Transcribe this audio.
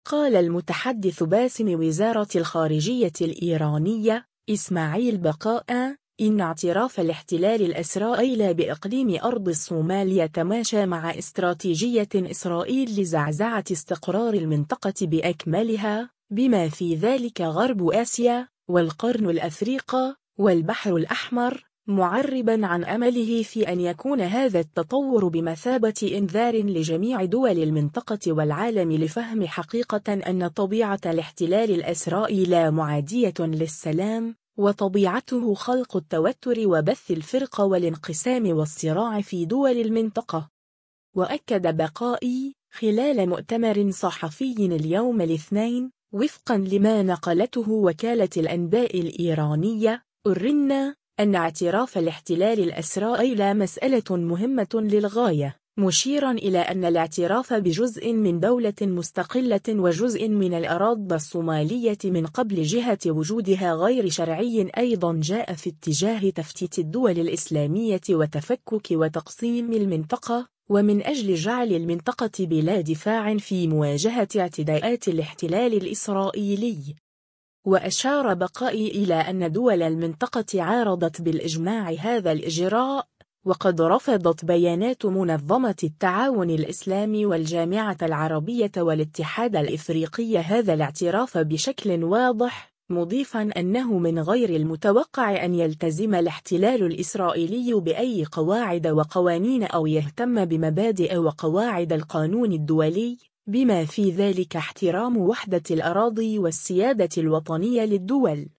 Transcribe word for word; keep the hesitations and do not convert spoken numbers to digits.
قال المتحدث باسم وزارة الخارجية الإيرانية إسماعيل بقاء إن اعتراف الاحتلال الإسرائيلي بإقليم أرض الصومال يتماشى مع استراتيجية إسرائيل لزعزعة استقرار المنطقة بأكملها، بما في ذلك غرب آسيا والقرن الأفريقي والبحر الأحمر، معرباً عن أمله في أن يكون هذا التطور بمثابة إنذار لجميع دول المنطقة والعالم لفهم حقيقة أن طبيعة الاحتلال الإسرائيلي معادية للسلام، وطبيعته خلق التوتر وبث الفرق والانقسام والصراع في دول المنطقة. وأكد بقائي خلال مؤتمر صحفي اليوم الاثنين وفقاً لما نقلته وكالة الأنباء الإيرانية إرنا أن اعتراف الاحتلال الإسرائيلي مسألة مهمة للغاية، مشيراً إلى أن الاعتراف بجزء من دولة مستقلة وجزء من الأراضي الصومالية من قبل جهة وجودها غير شرعي أيضاً جاء في اتجاه تفتيت الدول الإسلامية وتفكك وتقسيم المنطقة، ومن أجل جعل المنطقة بلا دفاع في مواجهة اعتداءات الاحتلال الإسرائيلي. وأشار بقائي إلى أن دول المنطقة عارضت بالإجماع هذا الإجراء، وقد رفضت بيانات منظمة التعاون الإسلامي والجامعة العربية والاتحاد الإفريقي هذا الاعتراف بشكل واضح، مضيفاً أنه من غير المتوقع أن يلتزم الاحتلال الإسرائيلي بأي قواعد وقوانين أو يهتم بمبادئ وقواعد القانون الدولي، بما في ذلك احترام وحدة الأراضي والسيادة الوطنية للدول.